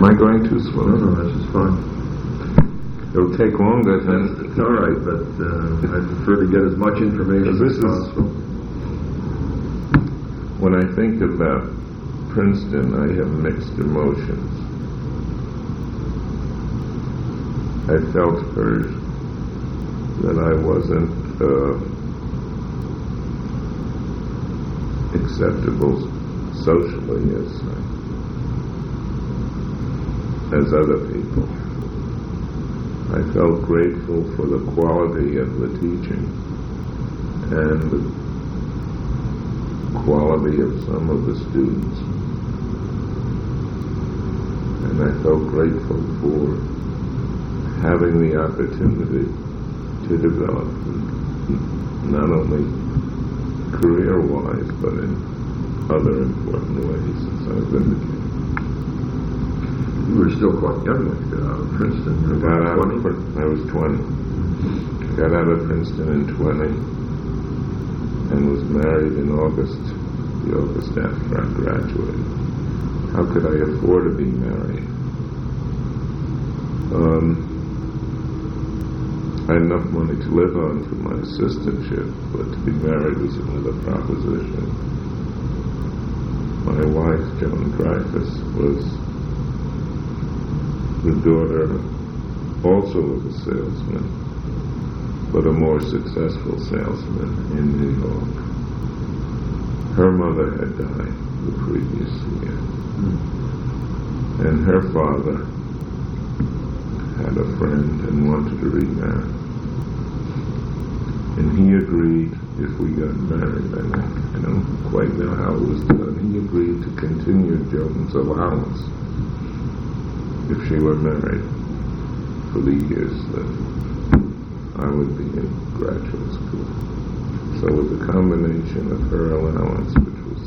Am I going too slow? No, that's just fine. It'll take longer than... It's all right, but I prefer to get as much information as possible. When I think about Princeton, I have mixed emotions. I felt hurt that I wasn't acceptable socially as other people. I felt grateful for the quality of the teaching and the quality of some of the students. And I felt grateful for having the opportunity to develop, not only career-wise, but in other important ways, as I've indicated. You were still quite young when you got out of Princeton. You were about 20? I was 20. Got out of Princeton in 20 and was married in August, the August after I graduated. How could I afford to be married? I had enough money to live on for my assistantship, but to be married was another proposition. My wife, Joan Dreyfus, was the daughter also of a salesman, but a more successful salesman in New York. Her mother had died the previous year, and her father had a friend and wanted to remarry. And he agreed, if we got married, I don't quite know how it was done, he agreed to continue Joan's allowance if she were married for the years that I would be in graduate school. So with the combination of her allowance, which was,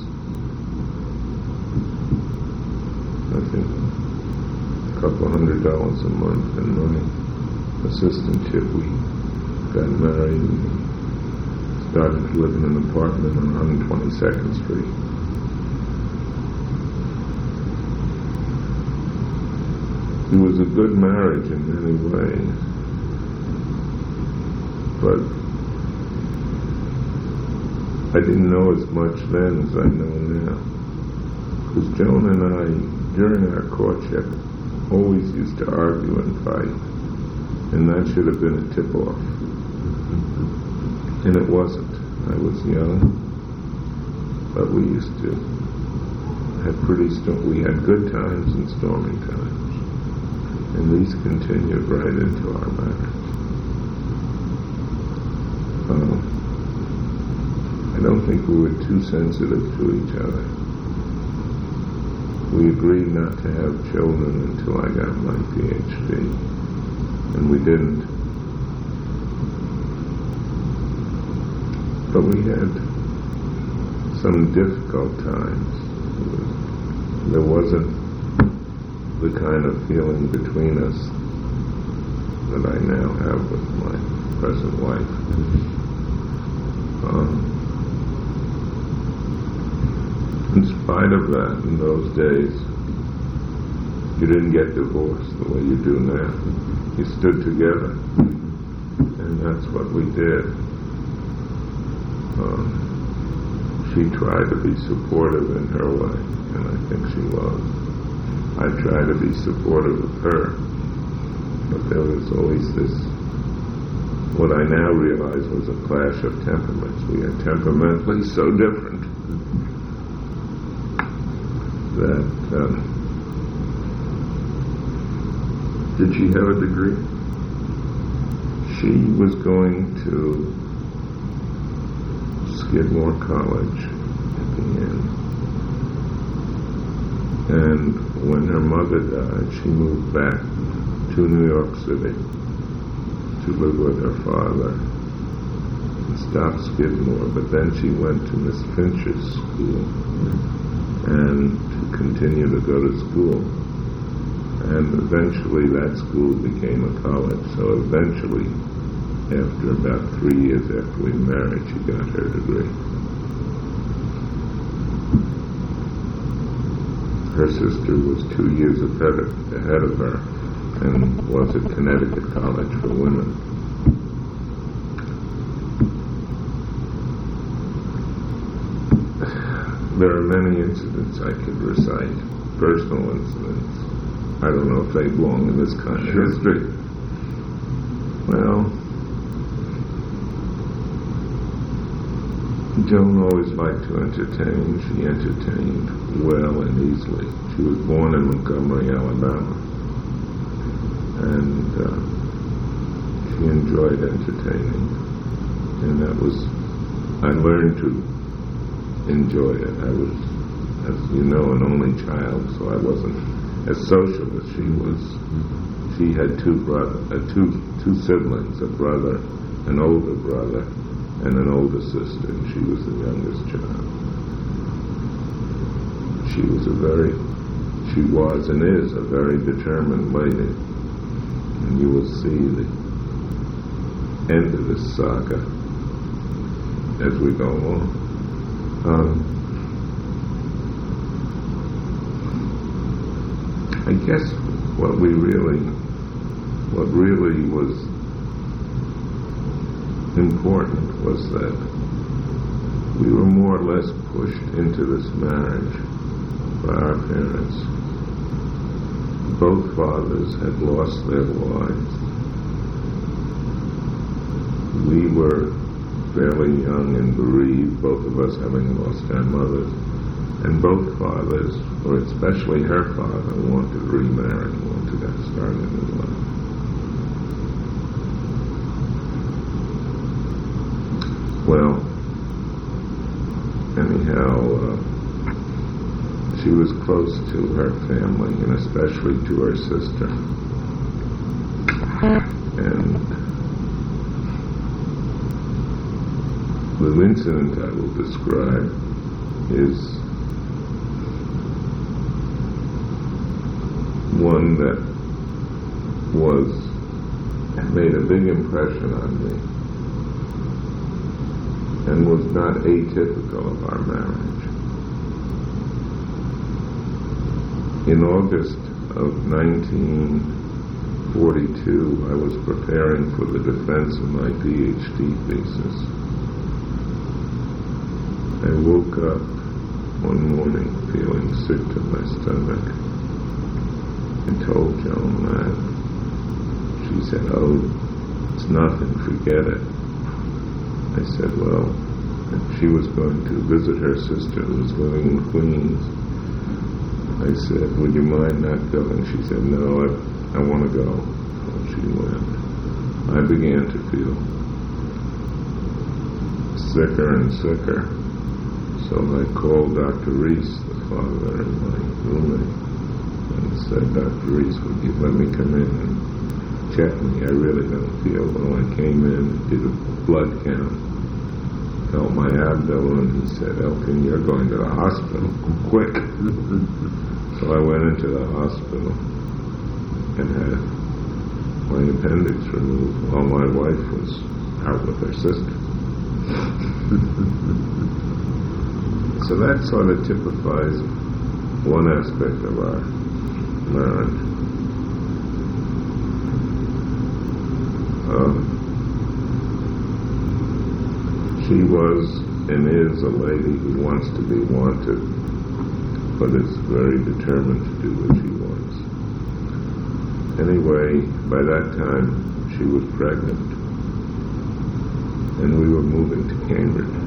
I think, $200 a month and my assistantship, we got married and started to live in an apartment on 122nd Street. It was a good marriage in many ways, but I didn't know as much then as I know now. Because Joan and I, during our courtship, always used to argue and fight, and that should have been a tip-off. And it wasn't. I was young, but we used to have we had good times and stormy times. And these continued right into our marriage. I don't think we were too sensitive to each other. We agreed not to have children until I got my PhD, and we didn't. But we had some difficult times. There wasn't the kind of feeling between us that I now have with my present wife. In spite of that, in those days, you didn't get divorced the way you do now. You stood together, and that's what we did. She tried to be supportive in her way, and I think she was. I tried to be supportive of her, but there was always this, what I now realize was a clash of temperaments. We are temperamentally so different that, did she have a degree? She was going to Skidmore College at the end. And when her mother died, she moved back to New York City to live with her father and stopped Skidmore. But then she went to Miss Finch's school and to continue to go to school. And eventually that school became a college. So eventually, after about 3 years after we married, she got her degree. Her sister was 2 years ahead of her and was at Connecticut College for Women. There are many incidents I could recite, personal incidents. I don't know if they belong in this kind of history. Well, Joan always liked to entertain. She entertained well and easily. She was born in Montgomery, Alabama, and she enjoyed entertaining, and I learned to enjoy it. I was, as you know, an only child, so I wasn't as social as she was. She had two siblings, a brother, an older brother, and an older sister, and she was the youngest child. She was and is a very determined lady, and you will see the end of this saga as we go along. I guess what really was important was that we were more or less pushed into this marriage by our parents. Both fathers had lost their wives. We were fairly young and bereaved, both of us having lost our mothers. And both fathers, or especially her father, wanted to remarry, wanted to get started in life. Well, anyhow, she was close to her family, and especially to her sister. And the incident I will describe is one that made a big impression on me and was not atypical of our marriage. In August of 1942, I was preparing for the defense of my PhD thesis. I woke up one morning feeling sick to my stomach and told Joan that. She said, "Oh, it's nothing, forget it." I said, well, she was going to visit her sister who was living in Queens. I said, would you mind not going? She said, no, I want to go. So she went. I began to feel sicker and sicker. So I called Dr. Reese, the father of my roommate, and said, Dr. Reese, would you let me come in and check me? I really don't feel well. I came in, did a blood count, felt my abdomen, and he said, Elkin, you're going to the hospital, quick. So I went into the hospital and had my appendix removed while my wife was out with her sister. So that sort of typifies one aspect of our marriage. She was and is a lady who wants to be wanted, but is very determined to do what she wants. Anyway, by that time, she was pregnant, and we were moving to Cambridge.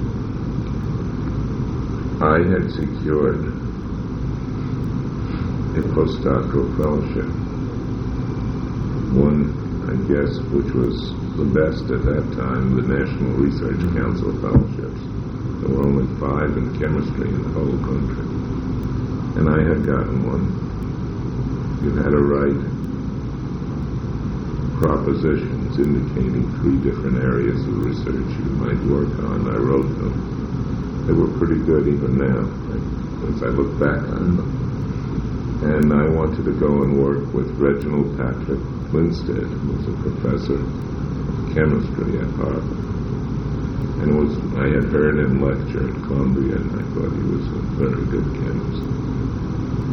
I had secured a postdoctoral fellowship, one, I guess, which was the best at that time, the National Research Council fellowships. There were only 5 in chemistry in the whole country. And I had gotten one. You had to write propositions indicating 3 different areas of research you might work on. I wrote them. They were pretty good even now, as I look back on them. And I wanted to go and work with Reginald Patrick Winstead, who was a professor of chemistry at Harvard. And I had heard him lecture at Columbia, and I thought he was a very good chemist.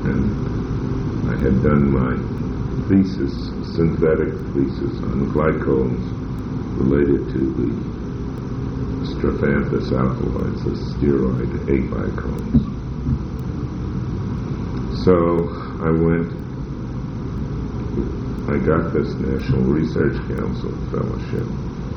And I had done my thesis, synthetic thesis, on glycones related to the strophanthus alkaloids, the steroid aglycones. So I got this National Research Council fellowship.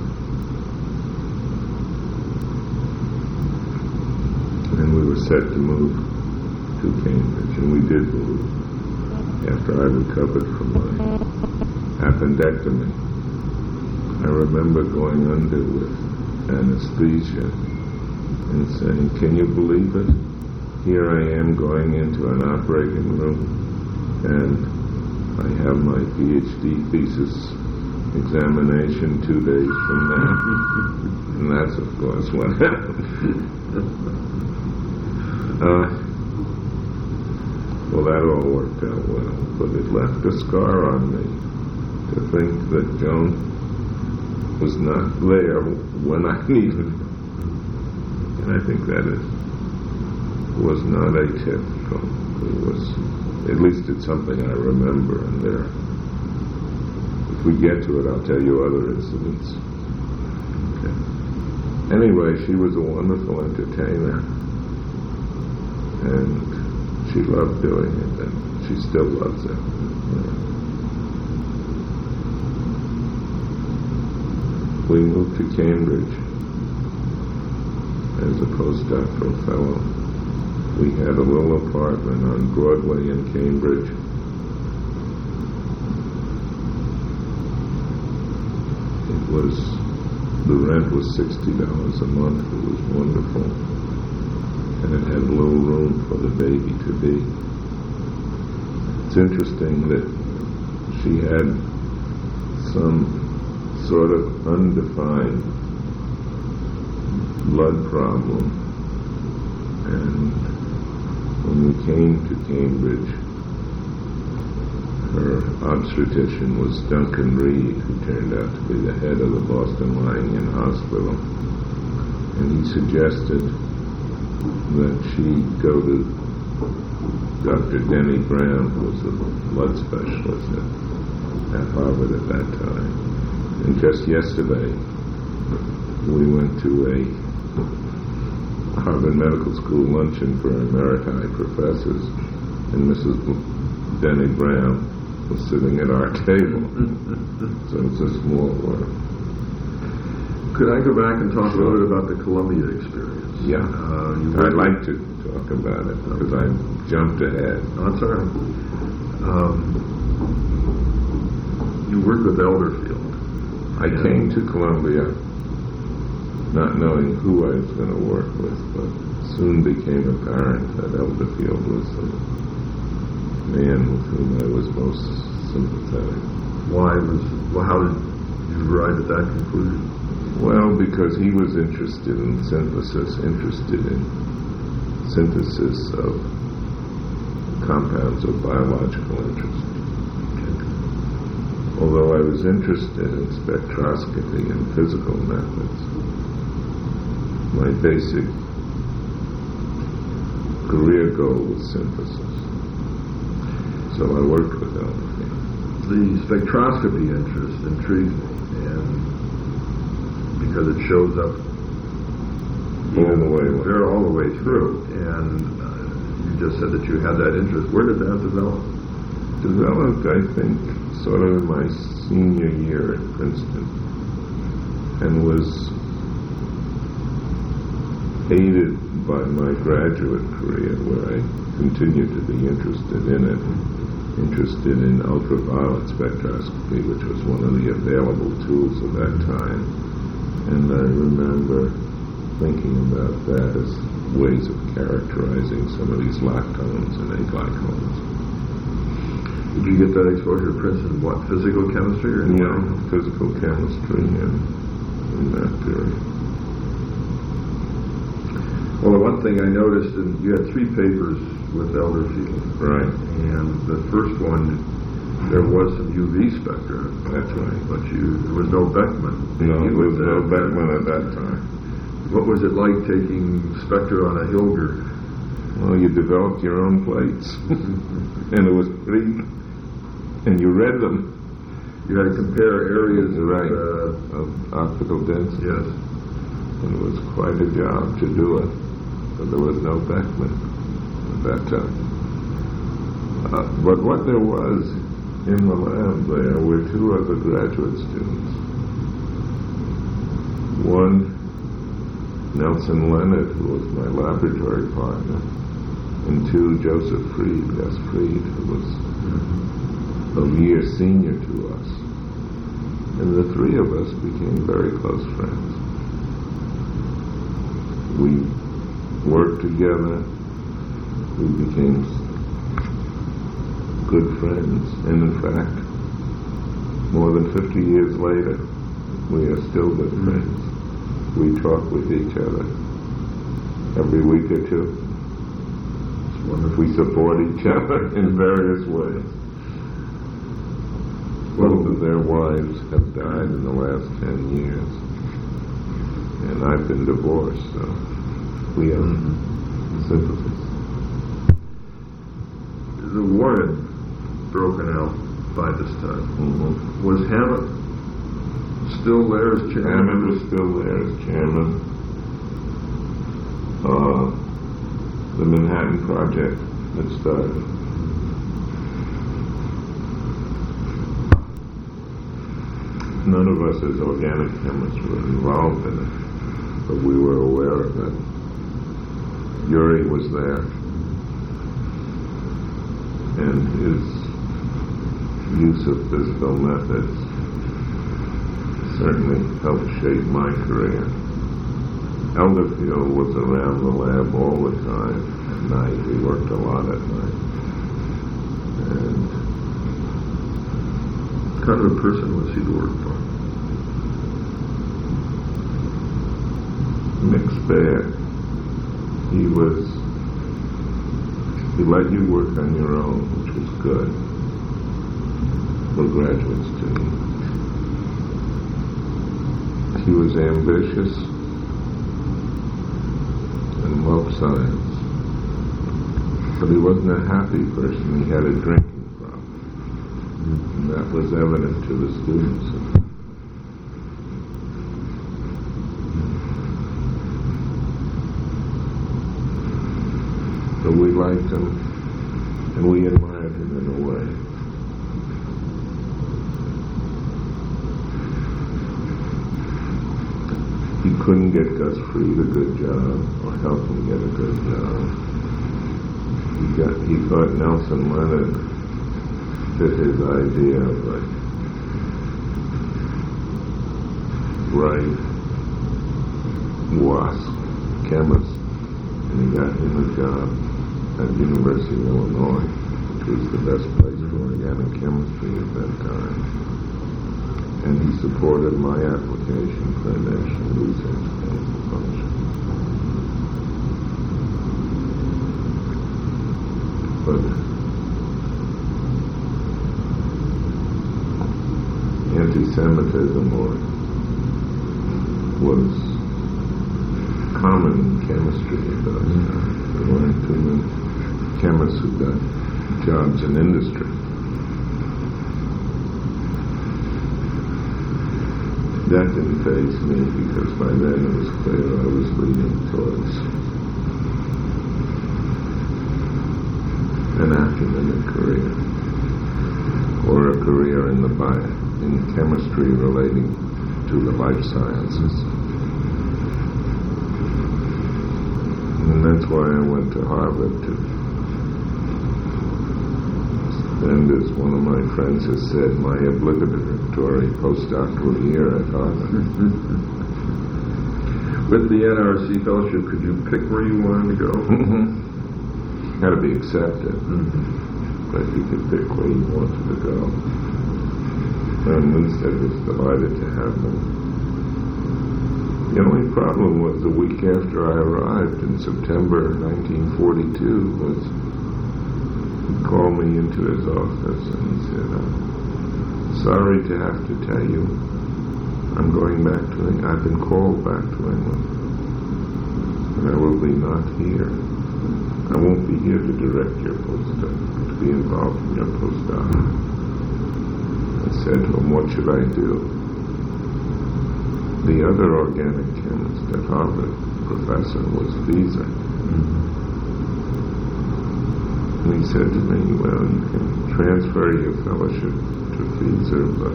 And we were set to move to Cambridge, and we did move after I recovered from my appendectomy. I remember going under with anesthesia and saying, "Can you believe it? Here I am going into an operating room, and I have my PhD thesis examination 2 days from now." And that's, of course, what happened. Well, that all worked out well, but it left a scar on me to think that Joan was not there when I needed her. And I think that was not atypical. It was, at least it's something I remember, and there, if we get to it, I'll tell you other incidents. Okay. Anyway, she was a wonderful entertainer, and she loved doing it, and she still loves it. We moved to Cambridge as a postdoctoral fellow. We had a little apartment on Broadway in Cambridge. The rent was $60 a month. It was wonderful. And it had little room for the baby to be. It's interesting that she had some sort of undefined blood problem, and when we came to Cambridge, her obstetrician was Duncan Reed, who turned out to be the head of the Boston Lying In Hospital, and he suggested that she go to Dr. Denny Brown, who was a blood specialist at Harvard at that time. And just yesterday, we went to a Harvard Medical School luncheon for emeriti professors, and Mrs. Denny Brown was sitting at our table. So it's a small world. Could I go back and talk a little bit about the Columbia experience? Yeah. I'd like to talk about it, because I jumped ahead. Oh, that's all right. You worked with Elderfield. I came to Columbia not knowing who I was going to work with, but soon became apparent that Elderfield was the man with whom I was most sympathetic. How did you arrive at that conclusion? Well, because he was interested in synthesis of compounds of biological interest. Although I was interested in spectroscopy and physical methods, my basic career goal was synthesis. So I worked with Elderfield. The spectroscopy interest intrigued me, and because it shows up all the way through. And you just said that you had that interest. Where did that develop? Developed, I think, sort of in my senior year at Princeton, and was aided by my graduate career, where I continued to be interested in ultraviolet spectroscopy, which was one of the available tools of that time. And I remember thinking about that as ways of characterizing some of these lactones and aglycones. Did you get that exposure at Princeton? What, physical chemistry? Or Physical chemistry in that period. Well, the one thing I noticed, and you had 3 papers with Elderfield. Right. And the first one, there was some UV spectra. That's right. But there was no Beckman. No, there was no Beckman at that time. What was it like taking spectra on a Hilger? Well, you developed your own plates. And it was pretty, and you read them. You had to compare areas of optical density. Yes. And it was quite a job to do it. But there was no Beckman at that time. But what there was in the lab there were two other graduate students. One, Nelson Leonard, who was my laboratory partner, and two, Joseph Freed, Gus Freed, who was a year senior to us. And the three of us became very close friends. We worked together. We became good friends. And in fact, more than 50 years later, we are still good friends. We talk with each other every week or two. We support each other in various ways. Both of their wives have died in the last 10 years. And I've been divorced, so we have sympathies. The war had broken out by this time. Was Hammett still there as chairman? Hammett was still there as chairman. The Manhattan Project had started. None of us as organic chemists were involved in it, but we were aware of it. Urey was there, and his use of physical methods certainly helped shape my career. Elderfield was around the lab all the time at night. We worked a lot at night. And what kind of a person was he to work for? Mixed bag. He let you work on your own, which was good for graduate students. He was ambitious and loved science. But he wasn't a happy person. He had a drinking problem. And that was evident to the students. But we liked him, and we admired him in a way. He couldn't get Gus Freed a good job, or help him get a good job. He thought Nelson Leonard fit his idea of a bright WASP chemist, and he got him a job at the University of Illinois, which was the best place for organic chemistry at that time. And he supported my application for a national research council function. But anti-Semitism was common in chemistry at those times. There weren't too many chemists who got jobs in industry. That didn't faze me because by then it was clear I was leaning towards an academic career, or a career in chemistry relating to the life sciences. And that's why I went to Harvard to spend, as one of my friends has said, my obligatory postdoctoral year at Harvard. With the NRC fellowship, could you pick where you wanted to go? Had to be accepted, but you could pick where you wanted to go. And Winstead was delighted to have me. The only problem was the week after I arrived in September 1942 was he called me into his office and he said, sorry to have to tell you, I'm going back to England. I've been called back to England, and I will be not here. I won't be here to direct your postdoc, to be involved in your postdoc. I said to him, what should I do? The other organic chemist at Harvard, professor, was Fieser. And he said to me, well, you can transfer your fellowship to Fieser, but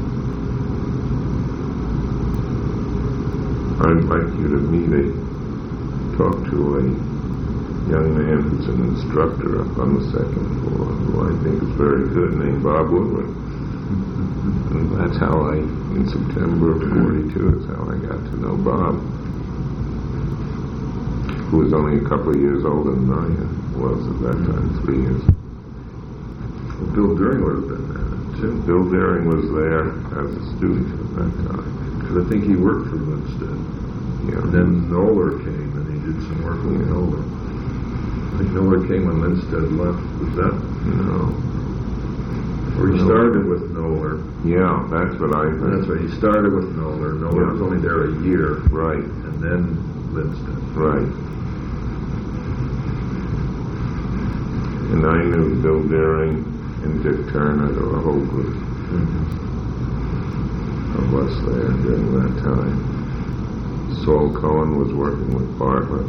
I'd like you to talk to a young man who's an instructor up on the second floor, who I think is very good, named Bob Woodward. And that's how in September of 42, is how I got to know Bob, who was only a couple of years older than I was at that time, 3 years. Well, Bill Deering would have been there, too. Bill Deering was there as a student at that time. Because I think he worked for Linstead. Yeah. And then Noller came, and he did some work with Noller. I think Noller came when Linstead left. Was that? No. Or he started with Noller. Yeah, that's what I heard. That's right. He started with Noller. Noller was only there a year. Right. And then Linstead. Right. And I knew Bill Deering and Dick Turner, there were a whole group of us there during that time. Saul Cohen was working with Bartlett.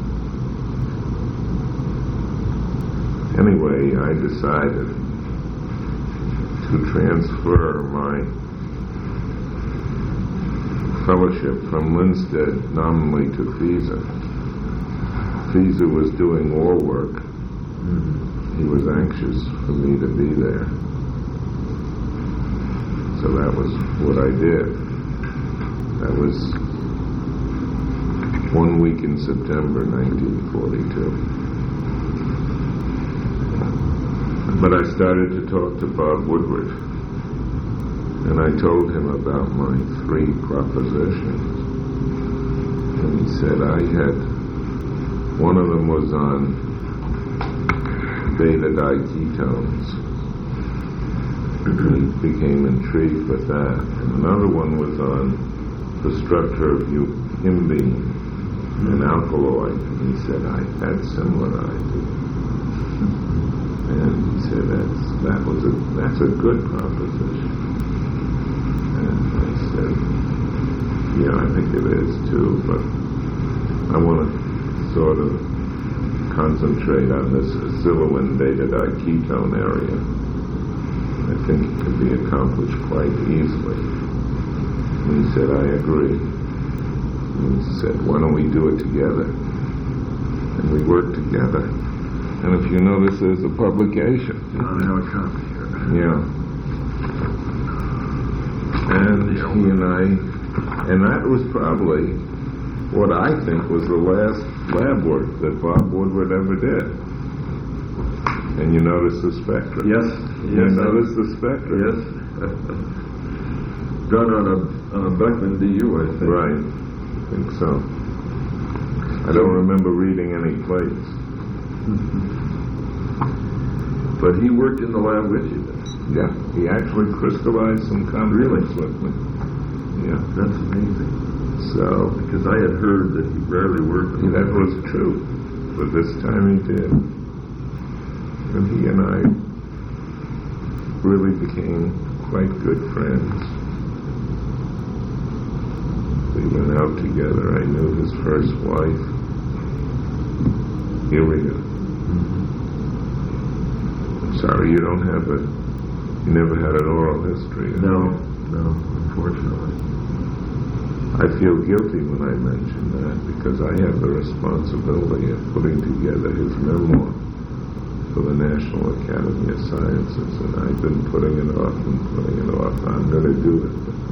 Anyway, I decided to transfer my fellowship from Linstead nominally to Fieser. Fieser was doing war work. He was anxious for me to be there. So that was what I did. That was 1 week in September 1942. But I started to talk to Bob Woodward, and I told him about my 3 propositions. And he said one of them was on beta diketones. He became intrigued with that. And another one was on the structure of himbine, an alkaloid. And he said, I had similar ideas. And he said, that's a good proposition. And I said, yeah, I think it is too, but I want to sort of concentrate on this xyloin beta diketone area. I think it could be accomplished quite easily. And he said, I agree. And he said, why don't we do it together? And we worked together. And if you notice, there's a publication. I have a copy here. Yeah. And he and and that was probably what I think was the last lab work that Bob Woodward ever did. And you notice the spectra. Yes. You notice the spectra. Yes. Done on a Beckman DU, I think. Right. I think so. I don't remember reading any plates. But he worked in the lab with you then? Yeah. He actually crystallized some compounds with me. Yeah. That's amazing. So, because I had heard that he rarely worked with that was true. But this time he did. And he and I really became quite good friends. We went out together. I knew his first wife, Ilya. Sorry, you never had an oral history. No, unfortunately. I feel guilty when I mention that because I have the responsibility of putting together his memoir for the National Academy of Sciences, and I've been putting it off. I'm going to do it.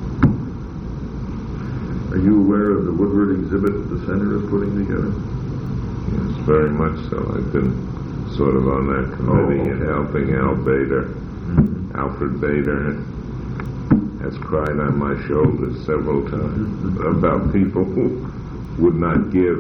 Are you aware of the Woodward exhibit the center is putting together? Yes, very much so. I've been sort of on that committee and helping Al Bader. Alfred Bader has cried on my shoulders several times about people who would not give.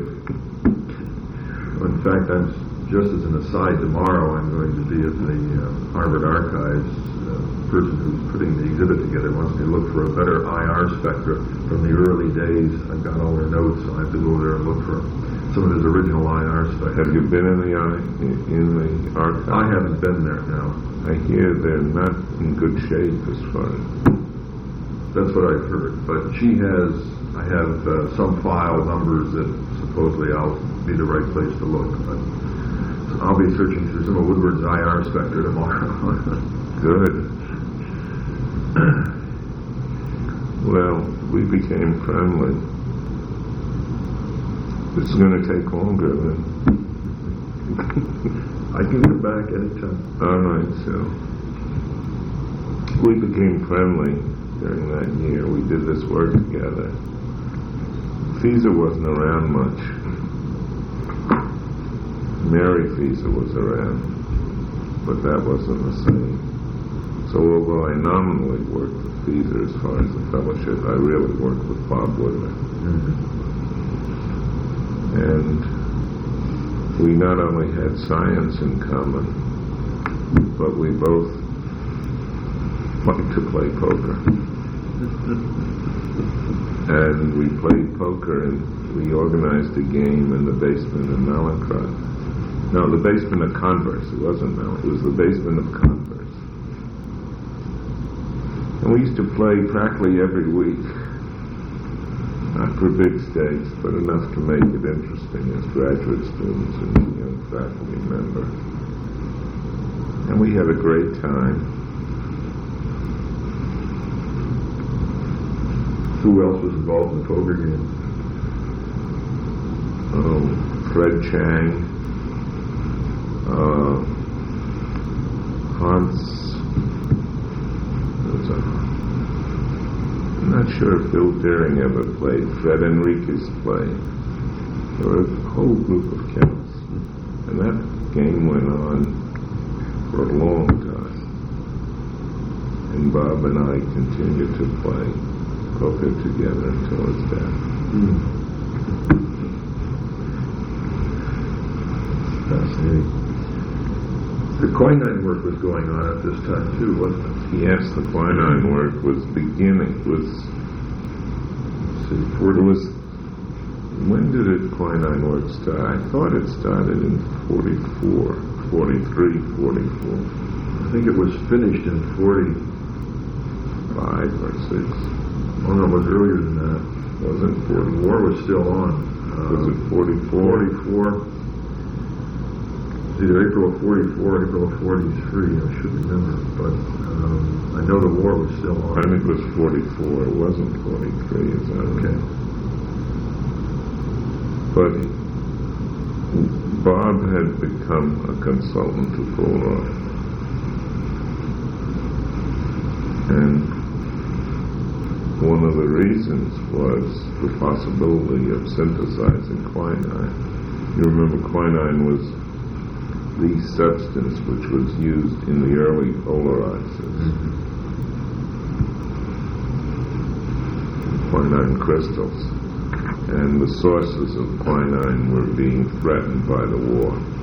In fact, just as an aside, tomorrow I'm going to be at the Harvard Archives. The person who's putting the exhibit together wants me to look for a better IR spectra from the early days. I've got all their notes, so I have to go there and look for them. some of his original IR stuff. Have you been in the archive? I haven't been there now. I hear they're not in good shape as far as... That's what I've heard. But I have some file numbers that supposedly I'll be the right place to look. But I'll be searching through some of Woodward's IR Spectre tomorrow. Good. Well, we became friendly. This is going to take longer than... I can get back anytime. All right, so... We became friendly during that year. We did this work together. Fieser wasn't around much. Mary Fieser was around, but that wasn't the same. So although I nominally worked with Fieser as far as the fellowship, I really worked with Bob Woodward. Mm-hmm. And we not only had science in common, but we both liked to play poker. And we played poker, and we organized a game in the basement of Mallinckrodt. No, the basement of Converse. It wasn't Mallinckrodt. It was the basement of Converse. And we used to play practically every week. Not for big stakes, but enough to make it interesting as graduate students and young faculty members. And we had a great time. Who else was involved in the poker game? Fred Chang, Hans. I'm not sure if Bill Daring ever played. Fred Enriquez played. There were a whole group of chemists. And that game went on for a long time. And Bob and I continued to play poker together until his death. Fascinating. The quinine work was going on at this time too, wasn't it? Yes, the quinine work was beginning. When did quinine work start? I thought it started in 44, 43, 44. I think it was finished in 45 or 6. Oh no, it was earlier than that. Wasn't 40? The war was still on. Was it 44? 44. It's either April of 44 or April of 43, I should remember, but I know the war was still on. I think it was 44, it wasn't 43, is that okay? But Bob had become a consultant to Polaroid. And one of the reasons was the possibility of synthesizing quinine. You remember quinine was the substance which was used in the early polarizers. Quinine crystals. And the sources of quinine were being threatened by the war.